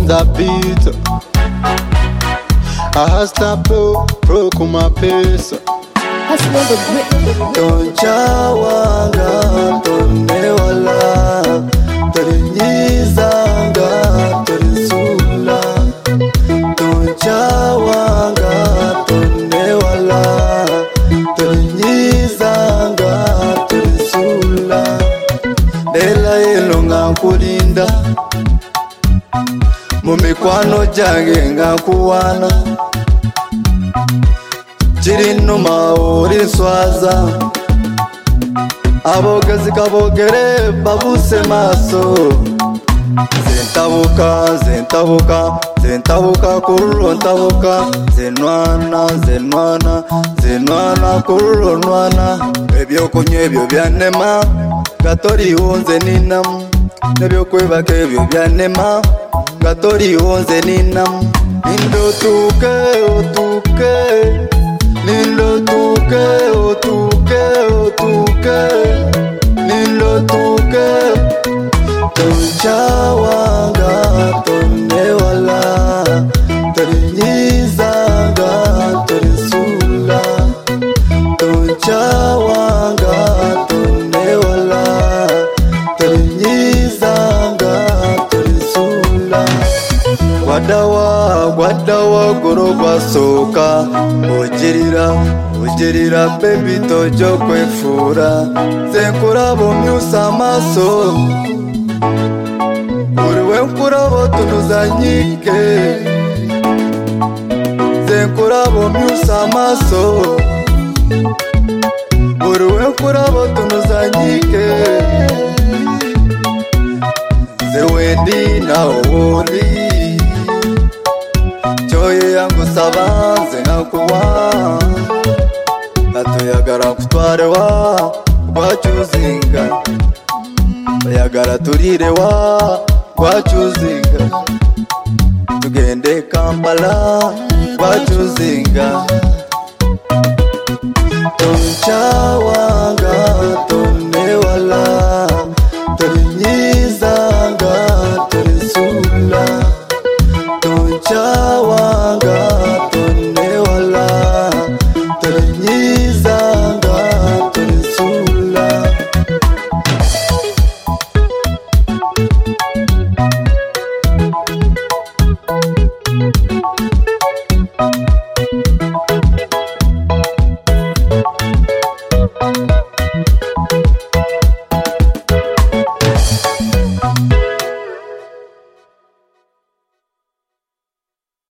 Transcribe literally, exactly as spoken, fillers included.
on the beat. I hasta pro, pro kuma pesa. Hustler the grip. Tonchawanga tonewala, torinyizanga torizula. Tonchawanga tonewala, torinyizanga torizula. Ela elonga kulinda, mumikwano jange ngakuwana. Chirino maori swaza, abogezi kabogere babuse maso. Zentabuka, zentabuka, zentabuka kururo ntabuka. Zenwana, zenwana, zenwana kururo nwana. Ebyo kunyebyo byanema, gatori unze ninam. Nebyo kweba kebyo byanema, gatori unze ninam. Indo tuke, otuke. Nilo tuke, otuke, otuke. Nilo tuke. Tonchawanga tonewala, torinyizanga torizula. Tonchawanga tonewala, torinyizanga torizula. Wadawa, wadawa goro basoka. Ujirira, ujirira baby tojo kwefura. Zenkurabo myusa maso. Uriwe nkurabo tunuzanyike. Zenkurabo myusa maso. Uriwe nkurabo tunuzanyike. Zewendi na uri. Choye yangu sabanze ngakuwa. Natuyagara kutware wa Gwachuzinga. Bayagara turire wa Gwachuzinga. Tugende Kampala Gwachuzinga. Tonchawanga tonewala, torinyizanga torizula. Tonchawanga tonewala, torinyizanga torizula.